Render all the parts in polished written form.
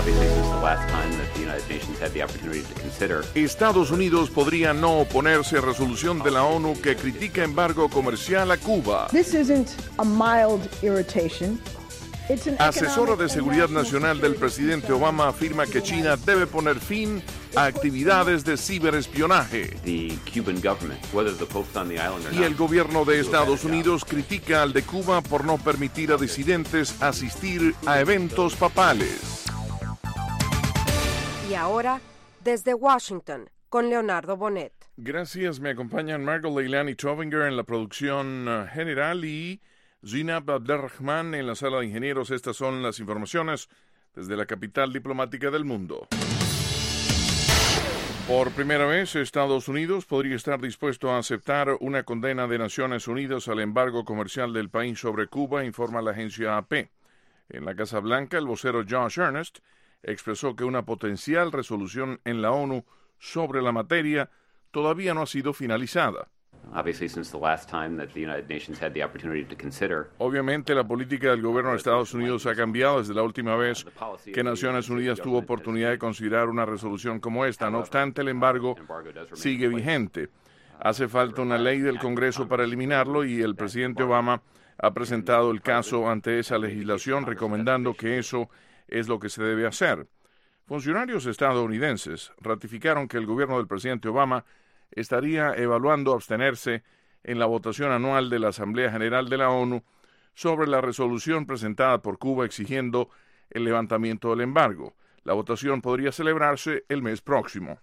Estados Unidos podría no oponerse a resolución de la ONU que critica embargo comercial a Cuba. Asesora de Seguridad Nacional del presidente Obama afirma que China debe poner fin a actividades de ciberespionaje. Y el gobierno de Estados Unidos critica al de Cuba por no permitir a disidentes asistir a eventos papales. Y ahora, desde Washington, con Leonardo Bonet. Gracias, me acompañan Margot Leilani Trovinger en la producción general y Zinab Abdelrahman en la sala de ingenieros. Estas son las informaciones desde la capital diplomática del mundo. Por primera vez, Estados Unidos podría estar dispuesto a aceptar una condena de Naciones Unidas al embargo comercial del país sobre Cuba, informa la agencia AP. En la Casa Blanca, el vocero Josh Earnest expresó que una potencial resolución en la ONU sobre la materia todavía no ha sido finalizada. Obviamente, la política del gobierno de Estados Unidos ha cambiado desde la última vez que Naciones Unidas tuvo oportunidad de considerar una resolución como esta. No obstante, el embargo sigue vigente. Hace falta una ley del Congreso para eliminarlo y el presidente Obama ha presentado el caso ante esa legislación recomendando que eso es lo que se debe hacer. Funcionarios estadounidenses ratificaron que el gobierno del presidente Obama estaría evaluando abstenerse en la votación anual de la Asamblea General de la ONU sobre la resolución presentada por Cuba exigiendo el levantamiento del embargo. La votación podría celebrarse el mes próximo.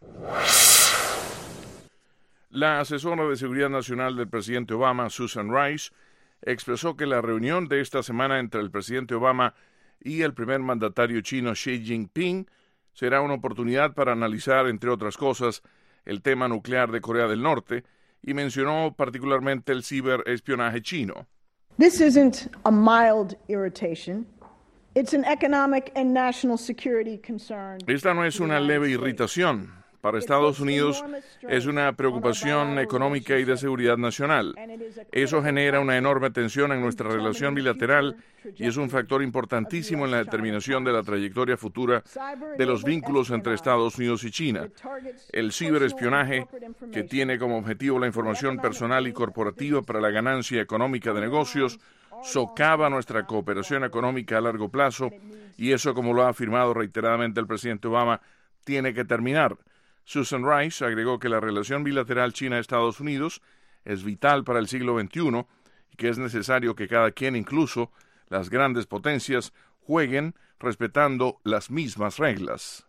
La asesora de Seguridad Nacional del presidente Obama, Susan Rice, expresó que la reunión de esta semana entre el presidente Obama y el primer mandatario chino Xi Jinping será una oportunidad para analizar, entre otras cosas, el tema nuclear de Corea del Norte y mencionó particularmente el ciberespionaje chino. This isn't a mild irritation. It's an economic and national security concern. Esta no es una leve irritación. Para Estados Unidos es una preocupación económica y de seguridad nacional. Eso genera una enorme tensión en nuestra relación bilateral y es un factor importantísimo en la determinación de la trayectoria futura de los vínculos entre Estados Unidos y China. El ciberespionaje, que tiene como objetivo la información personal y corporativa para la ganancia económica de negocios, socava nuestra cooperación económica a largo plazo y eso, como lo ha afirmado reiteradamente el presidente Obama, tiene que terminar. Susan Rice agregó que la relación bilateral China-Estados Unidos es vital para el siglo XXI y que es necesario que cada quien, incluso las grandes potencias, jueguen respetando las mismas reglas.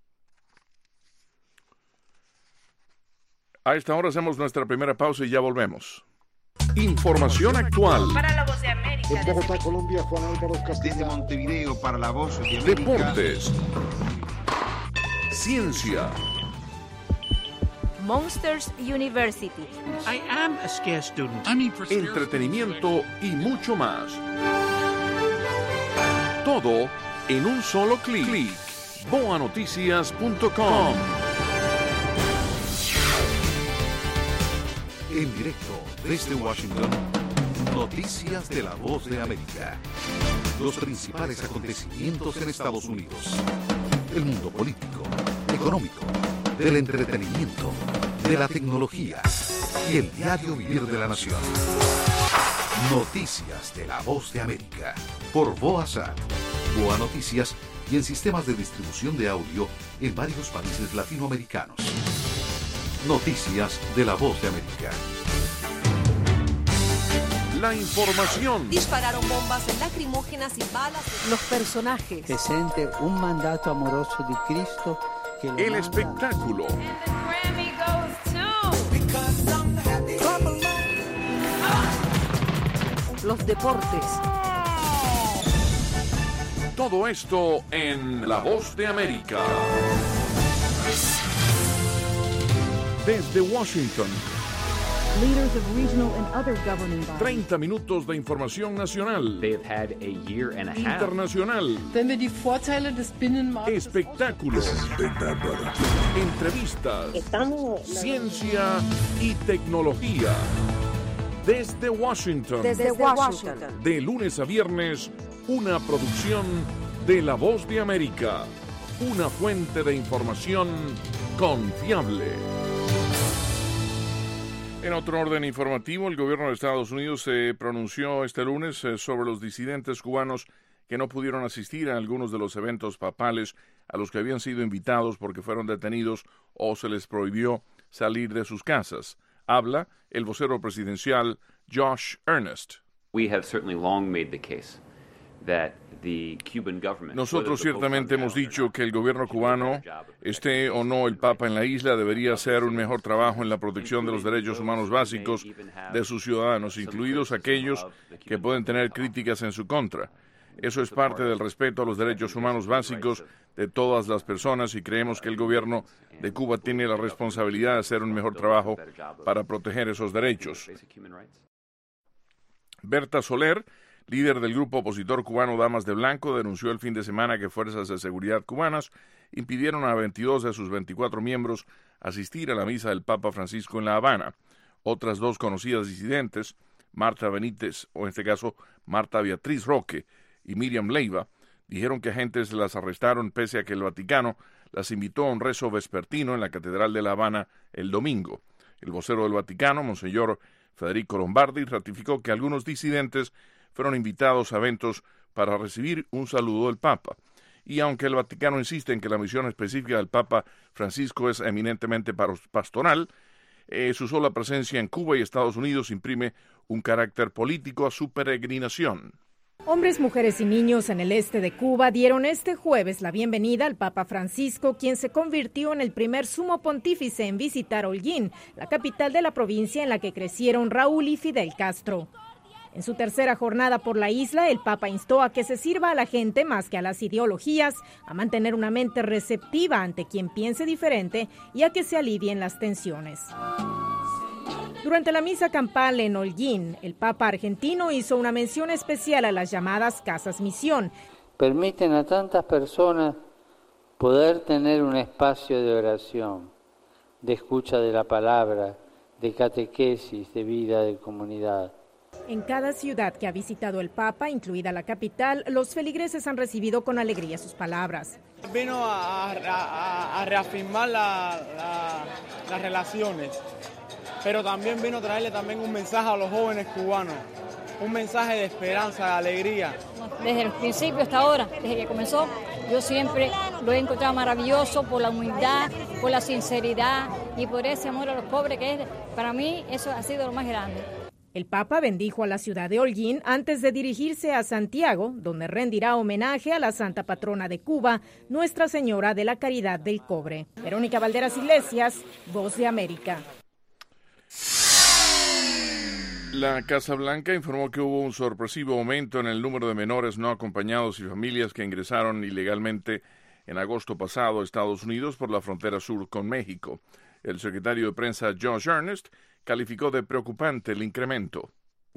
A esta hora hacemos nuestra primera pausa y ya volvemos. Información actual. Para la Voz de América. En Bogotá, Colombia, Juan Álvaro Castillo. Desde Montevideo para la Voz de América. Deportes. Ciencia. Monsters University. I am a scarce student. Entretenimiento y mucho más. Todo en un solo clic. boanoticias.com. En directo desde Washington, noticias de la Voz de América. Los principales acontecimientos en Estados Unidos. El mundo político, económico, del entretenimiento, de la tecnología y el diario vivir de la nación. Noticias de la Voz de América por Boa Noticias y en sistemas de distribución de audio en varios países latinoamericanos. Noticias de la Voz de América. La información. Dispararon bombas lacrimógenas y balas. Los personajes. Que siente un mandato amoroso de Cristo. Que el espectáculo. Los deportes. Todo esto en La Voz de América. Desde Washington. 30 minutos de información nacional, internacional, espectáculos, entrevistas, ciencia y tecnología. Desde Washington. De lunes a viernes, una producción de La Voz de América. una fuente de información confiable. En otro orden informativo, el gobierno de Estados Unidos se pronunció este lunes sobre los disidentes cubanos que no pudieron asistir a algunos de los eventos papales a los que habían sido invitados porque fueron detenidos o se les prohibió salir de sus casas. Habla el vocero presidencial Josh Earnest. Nosotros ciertamente hemos dicho que el gobierno cubano, esté o no el Papa en la isla, debería hacer un mejor trabajo en la protección de los derechos humanos básicos de sus ciudadanos, incluidos aquellos que pueden tener críticas en su contra. Eso es parte del respeto a los derechos humanos básicos de todas las personas y creemos que el gobierno de Cuba tiene la responsabilidad de hacer un mejor trabajo para proteger esos derechos. Berta Soler, líder del grupo opositor cubano Damas de Blanco, denunció el fin de semana que fuerzas de seguridad cubanas impidieron a 22 de sus 24 miembros asistir a la misa del Papa Francisco en La Habana. Otras dos conocidas disidentes, Marta Benítez, o en este caso Marta Beatriz Roque, y Miriam Leiva, dijeron que agentes las arrestaron pese a que el Vaticano las invitó a un rezo vespertino en la Catedral de La Habana el domingo. El vocero del Vaticano, Monseñor Federico Lombardi, ratificó que algunos disidentes fueron invitados a eventos para recibir un saludo del Papa. Y aunque el Vaticano insiste en que la misión específica del Papa Francisco es eminentemente pastoral, su sola presencia en Cuba y Estados Unidos imprime un carácter político a su peregrinación. Hombres, mujeres y niños en el este de Cuba dieron este jueves la bienvenida al Papa Francisco, quien se convirtió en el primer sumo pontífice en visitar Holguín, la capital de la provincia en la que crecieron Raúl y Fidel Castro. En su tercera jornada por la isla, el Papa instó a que se sirva a la gente más que a las ideologías, a mantener una mente receptiva ante quien piense diferente y a que se alivien las tensiones. Durante la misa campal en Holguín, el Papa argentino hizo una mención especial a las llamadas casas misión. Permiten a tantas personas poder tener un espacio de oración, de escucha de la palabra, de catequesis, de vida de comunidad. En cada ciudad que ha visitado el Papa, incluida la capital, los feligreses han recibido con alegría sus palabras. Vino a reafirmar las relaciones, pero también vino a traerle también un mensaje a los jóvenes cubanos, un mensaje de esperanza, de alegría. Desde el principio hasta ahora, desde que comenzó, yo siempre lo he encontrado maravilloso por la humildad, por la sinceridad y por ese amor a los pobres que es, para mí eso ha sido lo más grande. El Papa bendijo a la ciudad de Holguín antes de dirigirse a Santiago, donde rendirá homenaje a la santa patrona de Cuba, Nuestra Señora de la Caridad del Cobre. Verónica Valderas Iglesias, Voz de América. La Casa Blanca informó que hubo un sorpresivo aumento en el número de menores no acompañados y familias que ingresaron ilegalmente en agosto pasado a Estados Unidos por la frontera sur con México. El secretario de prensa Josh Earnest calificó de preocupante el incremento.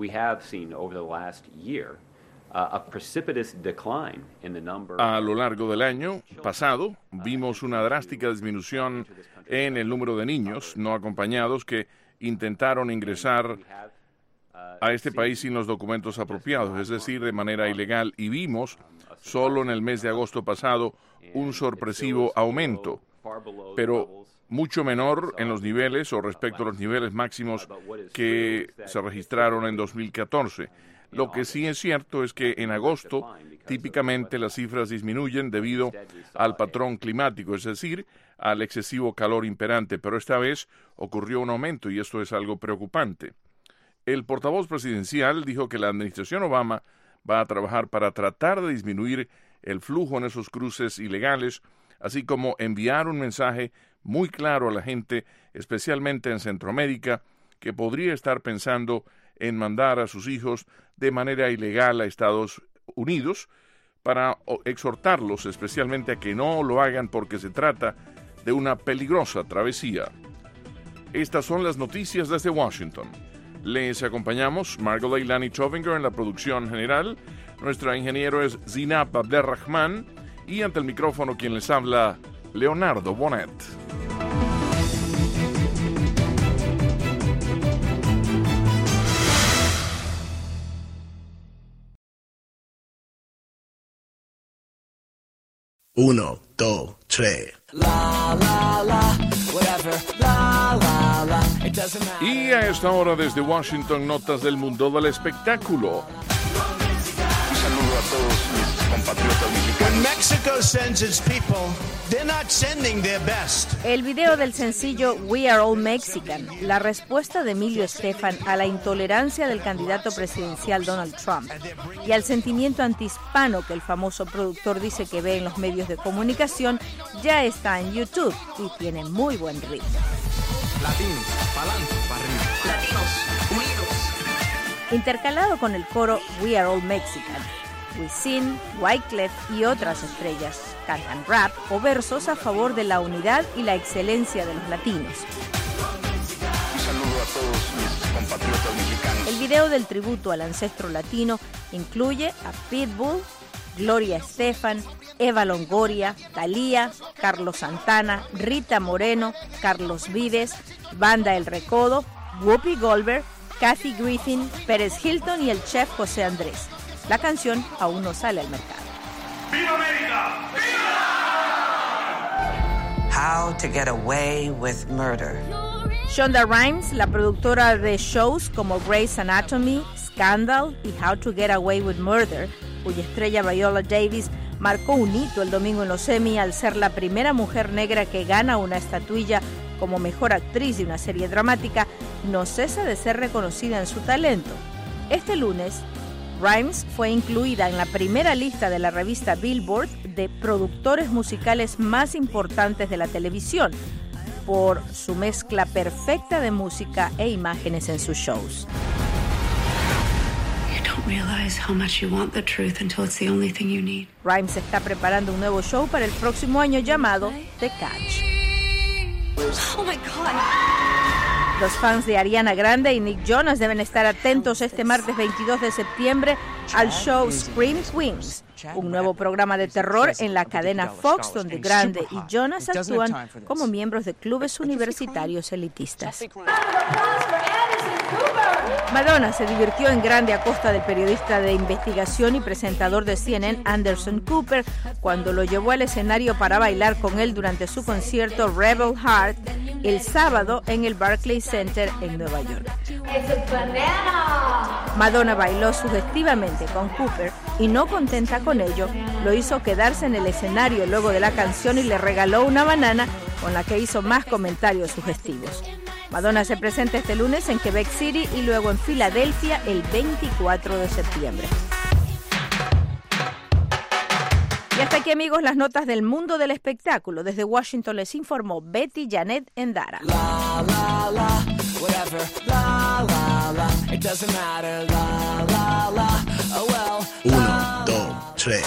A lo largo del año pasado, vimos una drástica disminución en el número de niños no acompañados que intentaron ingresar a este país sin los documentos apropiados, es decir, de manera ilegal, y vimos solo en el mes de agosto pasado un sorpresivo aumento, pero mucho menor en los niveles o respecto a los niveles máximos que se registraron en 2014. Lo que sí es cierto es que en agosto típicamente las cifras disminuyen debido al patrón climático, es decir, al excesivo calor imperante, pero esta vez ocurrió un aumento y esto es algo preocupante. El portavoz presidencial dijo que la administración Obama va a trabajar para tratar de disminuir el flujo en esos cruces ilegales, así como enviar un mensaje muy claro a la gente, especialmente en Centroamérica, que podría estar pensando en mandar a sus hijos de manera ilegal a Estados Unidos, para exhortarlos especialmente a que no lo hagan porque se trata de una peligrosa travesía. Estas son las noticias desde Washington. Les acompañamos Margot Leilani Chovinger en la producción general. Nuestra ingeniero es Zinab Abderrahman y ante el micrófono quien les habla, Leonardo Bonet. 1, 2, 3. Y a esta hora desde Washington, notas del mundo del espectáculo. Un saludo a todos mis compatriotas mexicanos. When Mexico sends its people, they're not sending their best. El video del sencillo We Are All Mexican, la respuesta de Emilio Estefan a la intolerancia del candidato presidencial Donald Trump y al sentimiento antihispano que el famoso productor dice que ve en los medios de comunicación, ya está en YouTube y tiene muy buen ritmo. Latinos, pa'lante, para arriba. Latinos, unidos. Intercalado con el coro We Are All Mexican, Wisin, Wyclef y otras estrellas cantan rap o versos a favor de la unidad y la excelencia de los latinos. Un saludo a todos mis compatriotas mexicanos. El video del tributo al ancestro latino incluye a Pitbull, Gloria Estefan, Eva Longoria, Thalía, Carlos Santana, Rita Moreno, Carlos Vives, Banda El Recodo, Whoopi Goldberg, Kathy Griffin, Pérez Hilton y el chef José Andrés. La canción aún no sale al mercado. ¡Viva América! ¡Viva! How to Get Away with Murder. Shonda Rhimes, la productora de shows como Grey's Anatomy, Scandal y How to Get Away with Murder, cuya estrella Viola Davis marcó un hito el domingo en los Emmy al ser la primera mujer negra que gana una estatuilla como mejor actriz de una serie dramática, no cesa de ser reconocida en su talento. Este lunes, Rhimes fue incluida en la primera lista de la revista Billboard de productores musicales más importantes de la televisión por su mezcla perfecta de música e imágenes en sus shows. Rhimes está preparando un nuevo show para el próximo año llamado The Catch. Oh my God. Los fans de Ariana Grande y Nick Jonas deben estar atentos este martes 22 de septiembre al show Scream Queens, un nuevo programa de terror en la cadena Fox donde Grande y Jonas actúan como miembros de clubes universitarios elitistas. Madonna se divirtió en grande a costa del periodista de investigación y presentador de CNN Anderson Cooper cuando lo llevó al escenario para bailar con él durante su concierto Rebel Heart el sábado en el Barclays Center en Nueva York. Madonna bailó sugestivamente con Cooper y no contenta con ello, lo hizo quedarse en el escenario luego de la canción y le regaló una banana con la que hizo más comentarios sugestivos. Madonna se presenta este lunes en Quebec City y luego en Filadelfia el 24 de septiembre. Y hasta aquí, amigos, las notas del mundo del espectáculo. Desde Washington les informó Betty Janet Endara. 1, 2, 3.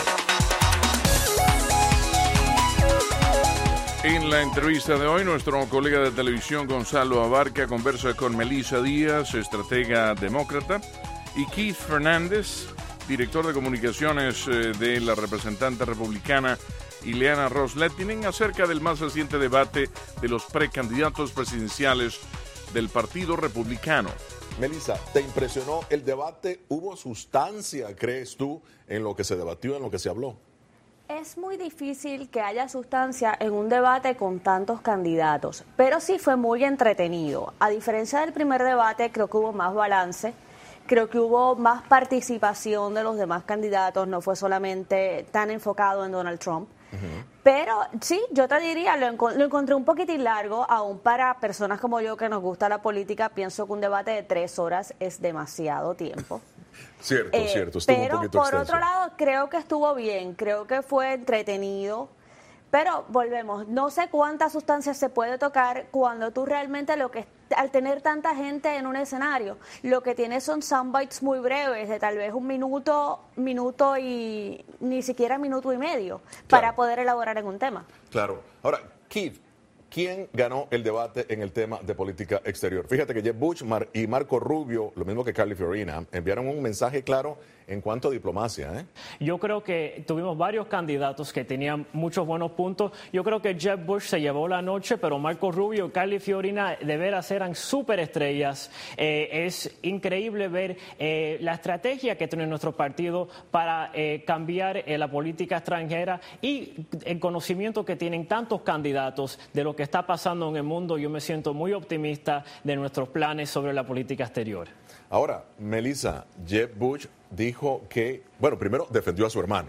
En la entrevista de hoy, nuestro colega de televisión Gonzalo Abarca conversa con Melissa Díaz, estratega demócrata, y Keith Fernández, director de comunicaciones de la representante republicana Ileana Ros-Lehtinen, acerca del más reciente debate de los precandidatos presidenciales del Partido Republicano. Melissa, ¿te impresionó el debate? ¿Hubo sustancia, crees tú, en lo que se debatió, en lo que se habló? Es muy difícil que haya sustancia en un debate con tantos candidatos, pero sí fue muy entretenido. A diferencia del primer debate, creo que hubo más balance, creo que hubo más participación de los demás candidatos, no fue solamente tan enfocado en Donald Trump. Pero sí, yo te diría, lo encontré un poquitín largo, aún para personas como yo que nos gusta la política, pienso que un debate de 3 horas es demasiado tiempo. Cierto, estuvo pero un poquito por extenso. otro lado, creo que estuvo bien, creo que fue entretenido, pero volvemos, no sé cuánta sustancia se puede tocar cuando tú realmente al tener tanta gente en un escenario, lo que tienes son soundbites muy breves, de tal vez un minuto y ni siquiera minuto y medio, para poder elaborar en un tema. Claro. Ahora, Keith, ¿quién ganó el debate en el tema de política exterior? Fíjate que Jeb Bush y Marco Rubio, lo mismo que Carly Fiorina, enviaron un mensaje claro en cuanto a diplomacia, ¿eh? Yo creo que tuvimos varios candidatos que tenían muchos buenos puntos. Yo creo que Jeb Bush se llevó la noche, pero Marco Rubio y Carly Fiorina de veras eran superestrellas. Es increíble ver la estrategia que tiene nuestro partido para cambiar la política extranjera y el conocimiento que tienen tantos candidatos de lo que está pasando en el mundo. Yo me siento muy optimista de nuestros planes sobre la política exterior. Ahora, Melissa, Jeb Bush dijo que, bueno, primero defendió a su hermano.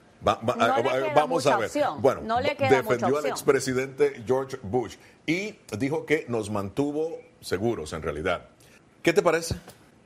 Vamos a ver. Bueno, no le queda defendió al expresidente George Bush y dijo que nos mantuvo seguros en realidad. ¿Qué te parece?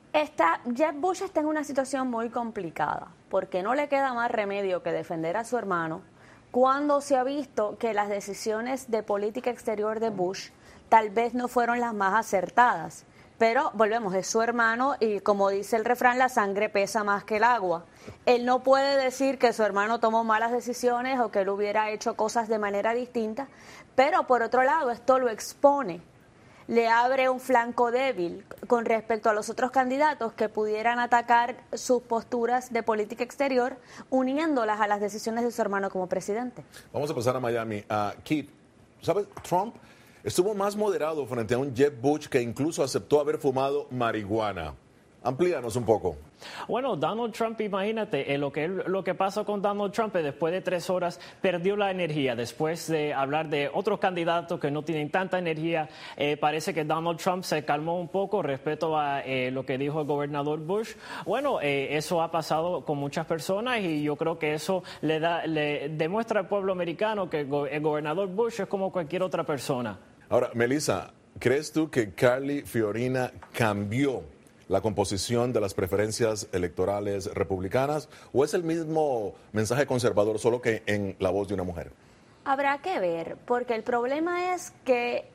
Jeb Bush está en una situación muy complicada porque no le queda más remedio que defender a su hermano cuando se ha visto que las decisiones de política exterior de Bush tal vez no fueron las más acertadas. Pero volvemos, es su hermano y como dice el refrán, la sangre pesa más que el agua. Él no puede decir que su hermano tomó malas decisiones o que él hubiera hecho cosas de manera distinta, pero por otro lado esto lo expone, le abre un flanco débil con respecto a los otros candidatos que pudieran atacar sus posturas de política exterior uniéndolas a las decisiones de su hermano como presidente. Vamos a pasar a Miami. Keith, ¿sabes? Trump estuvo más moderado frente a un Jeb Bush que incluso aceptó haber fumado marihuana. Amplíanos un poco. Bueno, Donald Trump, imagínate, lo que pasó con Donald Trump después de 3 horas perdió la energía. Después de hablar de otros candidatos que no tienen tanta energía, parece que Donald Trump se calmó un poco respecto a lo que dijo el gobernador Bush. Bueno, eso ha pasado con muchas personas y yo creo que eso le demuestra al pueblo americano que el gobernador Bush es como cualquier otra persona. Ahora, Melissa, ¿crees tú que Carly Fiorina cambió la composición de las preferencias electorales republicanas o es el mismo mensaje conservador solo que en la voz de una mujer? Habrá que ver, porque el problema es que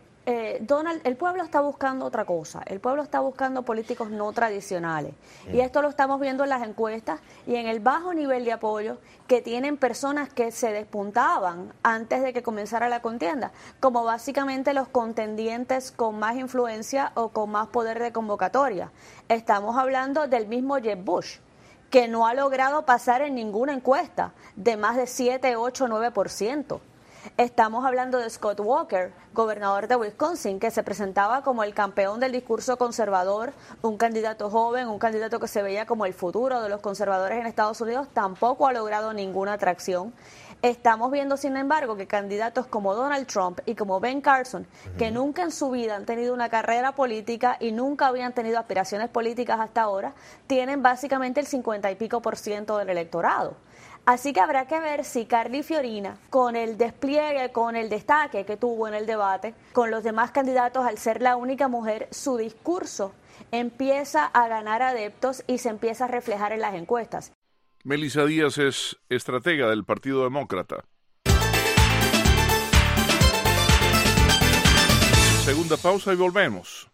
el pueblo está buscando otra cosa, el pueblo está buscando políticos no tradicionales y esto lo estamos viendo en las encuestas y en el bajo nivel de apoyo que tienen personas que se despuntaban antes de que comenzara la contienda, como básicamente los contendientes con más influencia o con más poder de convocatoria. Estamos hablando del mismo Jeb Bush, que no ha logrado pasar en ninguna encuesta de más de 7, 8, 9%. Estamos hablando de Scott Walker, gobernador de Wisconsin, que se presentaba como el campeón del discurso conservador, un candidato joven, un candidato que se veía como el futuro de los conservadores en Estados Unidos, tampoco ha logrado ninguna atracción. Estamos viendo, sin embargo, que candidatos como Donald Trump y como Ben Carson, que nunca en su vida han tenido una carrera política y nunca habían tenido aspiraciones políticas hasta ahora, tienen básicamente el 50 y pico % del electorado. Así que habrá que ver si Carly Fiorina, con el despliegue, con el destaque que tuvo en el debate, con los demás candidatos al ser la única mujer, su discurso empieza a ganar adeptos y se empieza a reflejar en las encuestas. Melissa Díaz es estratega del Partido Demócrata. Segunda pausa y volvemos.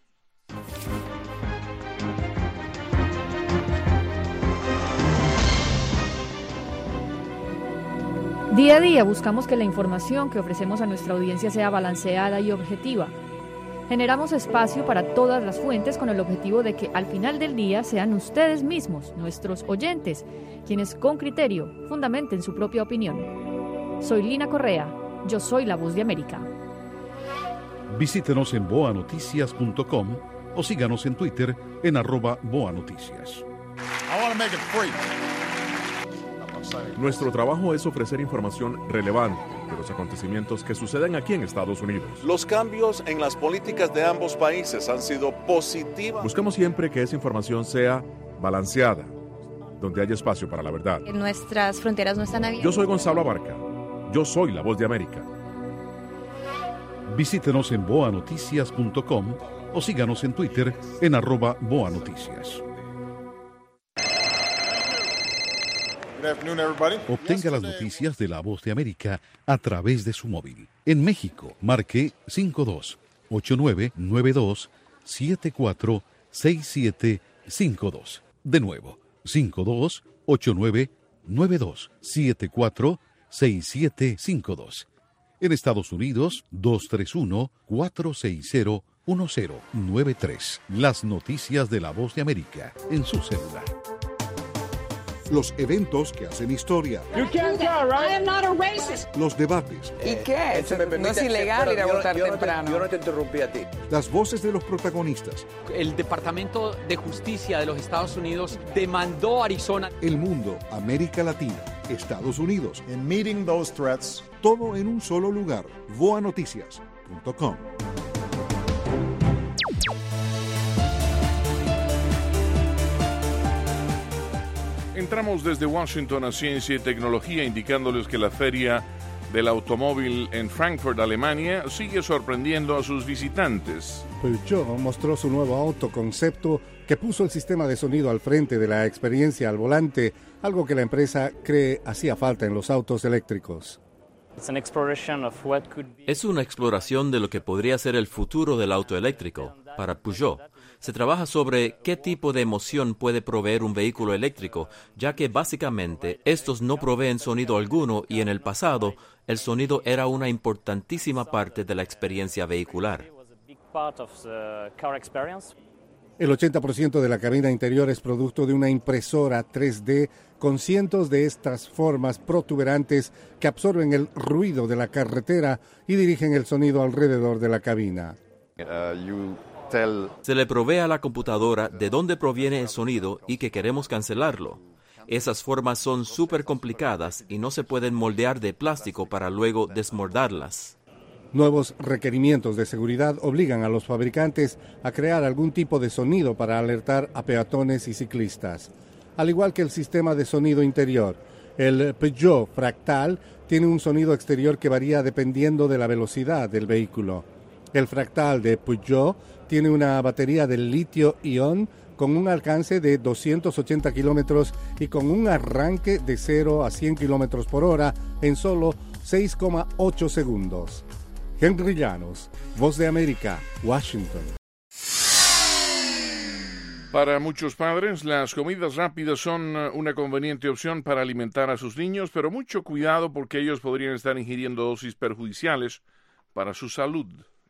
Día a día buscamos que la información que ofrecemos a nuestra audiencia sea balanceada y objetiva. Generamos espacio para todas las fuentes con el objetivo de que al final del día sean ustedes mismos, nuestros oyentes, quienes con criterio fundamenten su propia opinión. Soy Lina Correa, yo soy la Voz de América. Visítenos en boanoticias.com o síganos en Twitter en @boanoticias. Nuestro trabajo es ofrecer información relevante de los acontecimientos que suceden aquí en Estados Unidos. Los cambios en las políticas de ambos países han sido positivas. Buscamos siempre que esa información sea balanceada, donde haya espacio para la verdad. Nuestras fronteras no están abiertas. Yo soy Gonzalo Abarca. Yo soy la Voz de América. Visítenos en boanoticias.com o síganos en Twitter en @boanoticias. Obtenga las noticias de La Voz de América a través de su móvil. En México, marque 52-8992-746752. De nuevo, 52-8992-746752. En Estados Unidos, 231-460-1093. Las noticias de La Voz de América en su celular. los eventos que hacen historia, los debates. ¿Y qué? No es ilegal ir a votar temprano. Yo no te interrumpí a ti. Las voces de los protagonistas. El Departamento de Justicia de los Estados Unidos demandó a Arizona. El mundo, América Latina, Estados Unidos. In meeting those threats. Todo en un solo lugar. voanoticias.com. Entramos desde Washington a Ciencia y Tecnología, indicándoles que la Feria del Automóvil en Frankfurt, Alemania, sigue sorprendiendo a sus visitantes. Peugeot mostró su nuevo auto concepto que puso el sistema de sonido al frente de la experiencia al volante, algo que la empresa cree hacía falta en los autos eléctricos. Es una exploración de lo que podría ser el futuro del auto eléctrico. Para Peugeot, se trabaja sobre qué tipo de emoción puede proveer un vehículo eléctrico, ya que básicamente estos no proveen sonido alguno y en el pasado el sonido era una importantísima parte de la experiencia vehicular. El 80% de la cabina interior es producto de una impresora 3D con cientos de estas formas protuberantes que absorben el ruido de la carretera y dirigen el sonido alrededor de la cabina. Se le provee a la computadora de dónde proviene el sonido y que queremos cancelarlo. Esas formas son súper complicadas y no se pueden moldear de plástico para luego desmoldarlas. Nuevos requerimientos de seguridad obligan a los fabricantes a crear algún tipo de sonido para alertar a peatones y ciclistas. Al igual que el sistema de sonido interior, el Peugeot Fractal tiene un sonido exterior que varía dependiendo de la velocidad del vehículo. El Fractal de Peugeot tiene una batería de litio-ion con un alcance de 280 kilómetros y con un arranque de 0 a 100 kilómetros por hora en solo 6,8 segundos. Henry Llanos, Voz de América, Washington. Para muchos padres, las comidas rápidas son una conveniente opción para alimentar a sus niños, pero mucho cuidado porque ellos podrían estar ingiriendo dosis perjudiciales para su salud.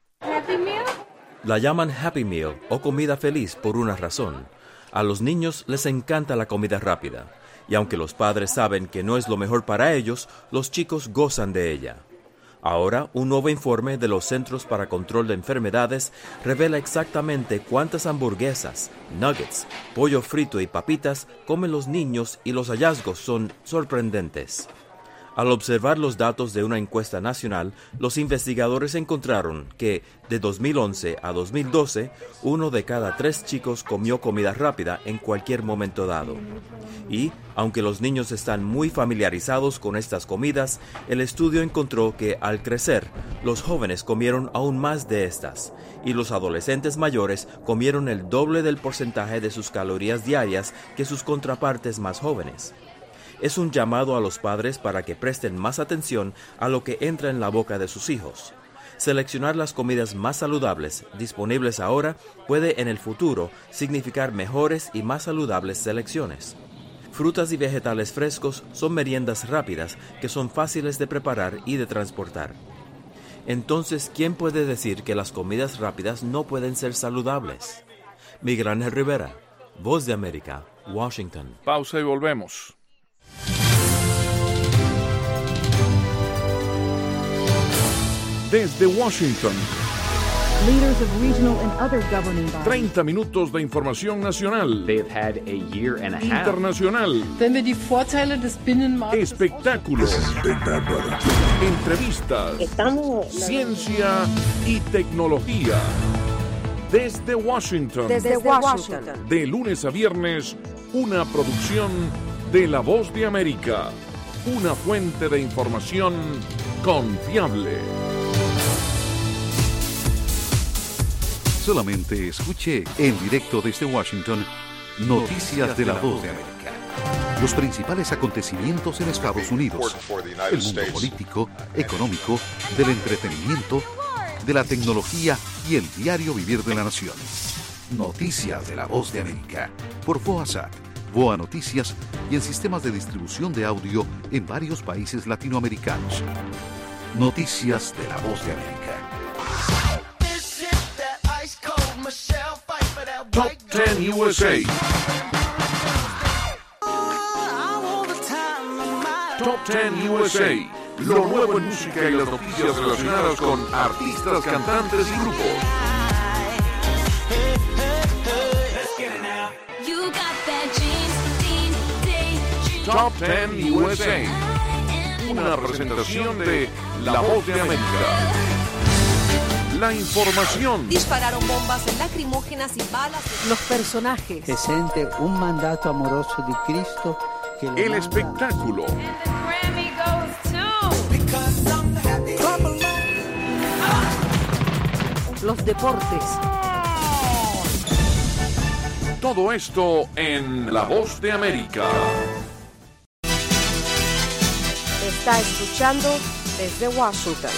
La llaman Happy Meal o comida feliz por una razón. A los niños les encanta la comida rápida, y aunque los padres saben que no es lo mejor para ellos, los chicos gozan de ella. Ahora, un nuevo informe de los Centros para Control de Enfermedades revela exactamente cuántas hamburguesas, nuggets, pollo frito y papitas comen los niños y los hallazgos son sorprendentes. Al observar los datos de una encuesta nacional, los investigadores encontraron que, de 2011 a 2012, 1 de cada 3 chicos comió comida rápida en cualquier momento dado. Y, aunque los niños están muy familiarizados con estas comidas, el estudio encontró que, al crecer, los jóvenes comieron aún más de estas, y los adolescentes mayores comieron el doble del porcentaje de sus calorías diarias que sus contrapartes más jóvenes. Es un llamado a los padres para que presten más atención a lo que entra en la boca de sus hijos. Seleccionar las comidas más saludables disponibles ahora puede en el futuro significar mejores y más saludables selecciones. Frutas y vegetales frescos son meriendas rápidas que son fáciles de preparar y de transportar. Entonces, ¿quién puede decir que las comidas rápidas no pueden ser saludables? Miguel Ángel Rivera, Voz de América, Washington. Pausa y volvemos. Desde Washington, 30 minutos de información nacional, internacional, espectáculos, entrevistas, ciencia y tecnología. Desde Washington, de lunes a viernes, una producción de La Voz de América, una fuente de información confiable. Solamente escuche en directo desde Washington Noticias de la Voz de América. Los principales acontecimientos en Estados Unidos, el mundo político, económico, del entretenimiento, de la tecnología y el diario vivir de la nación. Noticias de la Voz de América por VOASat, VOA Noticias y en sistemas de distribución de audio en varios países latinoamericanos. Noticias de la Voz de América. Top 10 USA. Top 10 USA, lo nuevo en música y las noticias relacionadas con artistas, cantantes y grupos. Top 10 USA, una presentación de La Voz de América. La información. Dispararon bombas lacrimógenas y balas. Los personajes. Que siente un mandato amoroso de Cristo. El espectáculo. Los deportes. Todo esto en La Voz de América. Está escuchando desde Washington.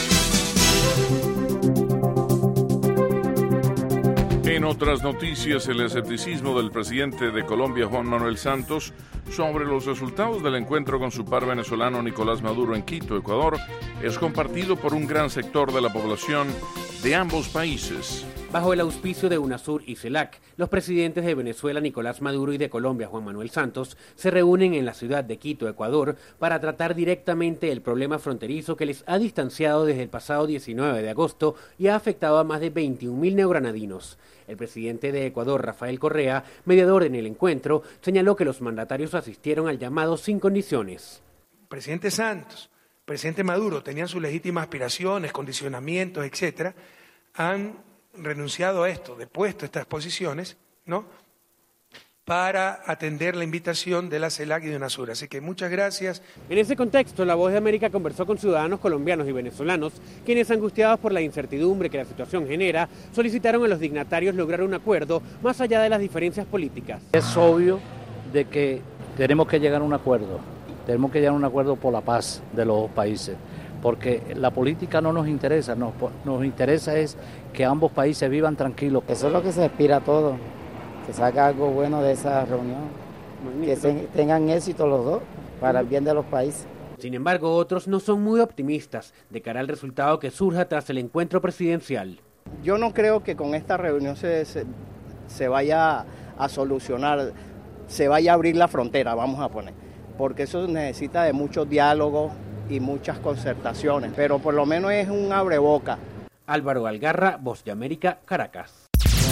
En otras noticias, el escepticismo del presidente de Colombia, Juan Manuel Santos, sobre los resultados del encuentro con su par venezolano Nicolás Maduro en Quito, Ecuador, es compartido por un gran sector de la población de ambos países. Bajo el auspicio de UNASUR y CELAC, los presidentes de Venezuela, Nicolás Maduro, y de Colombia, Juan Manuel Santos, se reúnen en la ciudad de Quito, Ecuador, para tratar directamente el problema fronterizo que les ha distanciado desde el pasado 19 de agosto y ha afectado a más de 21.000 neogranadinos. El presidente de Ecuador, Rafael Correa, mediador en el encuentro, señaló que los mandatarios asistieron al llamado sin condiciones. Presidente Santos, presidente Maduro tenían sus legítimas aspiraciones, condicionamientos, etcétera, han renunciado a esto, depuesto estas posiciones, ¿no?, para atender la invitación de la CELAC y de UNASUR. Así que muchas gracias. En ese contexto, La Voz de América conversó con ciudadanos colombianos y venezolanos, quienes, angustiados por la incertidumbre que la situación genera, solicitaron a los dignatarios lograr un acuerdo más allá de las diferencias políticas. Es obvio de que tenemos que llegar a un acuerdo. Tenemos que llegar a un acuerdo por la paz de los países, porque la política no nos interesa, nos interesa es que ambos países vivan tranquilos. Eso es lo que se aspira a todo, que salga algo bueno de esa reunión, que tengan éxito los dos para el bien de los países. Sin embargo, otros no son muy optimistas de cara al resultado que surja tras el encuentro presidencial. Yo no creo que con esta reunión se vaya a solucionar, se vaya a abrir la frontera, vamos a poner, porque eso necesita de mucho diálogo y muchas concertaciones, pero por lo menos es un abreboca. Álvaro Algarra, Voz de América, Caracas.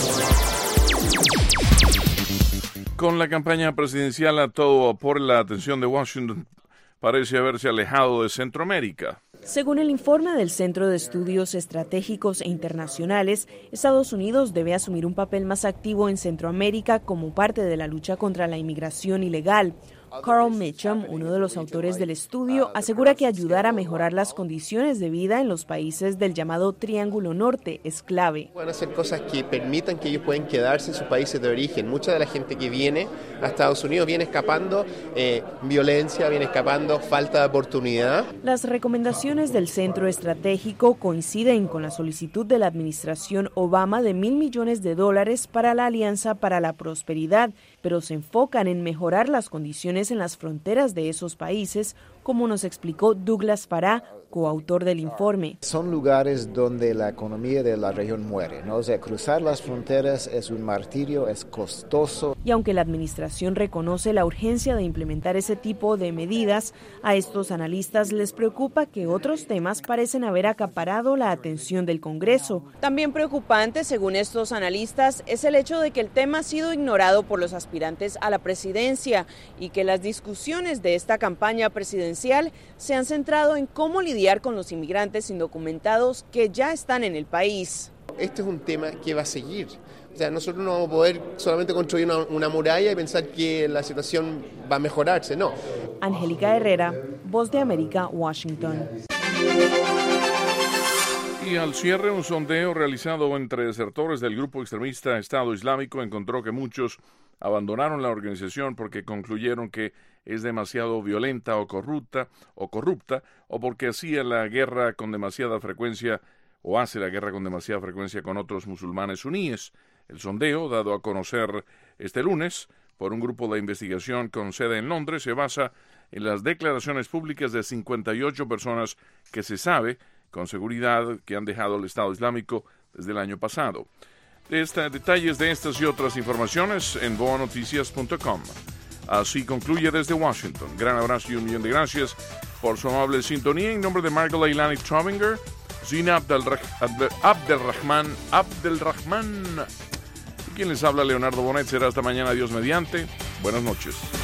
Con la campaña presidencial a todo vapor, la atención de Washington parece haberse alejado de Centroamérica. Según el informe del Centro de Estudios Estratégicos e Internacionales, Estados Unidos debe asumir un papel más activo en Centroamérica como parte de la lucha contra la inmigración ilegal. Carl Mitchum, uno de los autores del estudio, asegura que ayudar a mejorar las condiciones de vida en los países del llamado Triángulo Norte es clave. Pueden hacer cosas que permitan que ellos puedan quedarse en sus países de origen. Mucha de la gente que viene a Estados Unidos viene escapando violencia, viene escapando falta de oportunidad. Las recomendaciones del Centro Estratégico coinciden con la solicitud de la administración Obama de $1.000 millones para la Alianza para la Prosperidad, pero se enfocan en mejorar las condiciones en las fronteras de esos países, como nos explicó Douglas Farah, coautor del informe. Son lugares donde la economía de la región muere, ¿no? O sea, cruzar las fronteras es un martirio, es costoso. Y aunque la administración reconoce la urgencia de implementar ese tipo de medidas, a estos analistas les preocupa que otros temas parecen haber acaparado la atención del Congreso. También preocupante, según estos analistas, es el hecho de que el tema ha sido ignorado por los aspirantes a la presidencia y que las discusiones de esta campaña presidencial se han centrado en cómo lidiar con los inmigrantes indocumentados que ya están en el país. Este es un tema que va a seguir. O sea, nosotros no vamos a poder solamente construir una muralla y pensar que la situación va a mejorarse, no. Angélica Herrera, Voz de América, Washington. Y al cierre, un sondeo realizado entre desertores del grupo extremista Estado Islámico encontró que muchos abandonaron la organización porque concluyeron que es demasiado violenta o corrupta, o porque hacía la guerra con demasiada frecuencia o hace la guerra con demasiada frecuencia con otros musulmanes suníes. El sondeo, dado a conocer este lunes por un grupo de investigación con sede en Londres, se basa en las declaraciones públicas de 58 personas que se sabe con seguridad que han dejado el Estado Islámico desde el año pasado. Detalles de estas y otras informaciones en boanoticias.com. Así concluye Desde Washington. Gran abrazo y un millón de gracias por su amable sintonía. En nombre de Margot Leilani Trovinger, Zina Abdelrahman, y quien les habla, Leonardo Bonet. Será hasta mañana, Dios mediante. Buenas noches.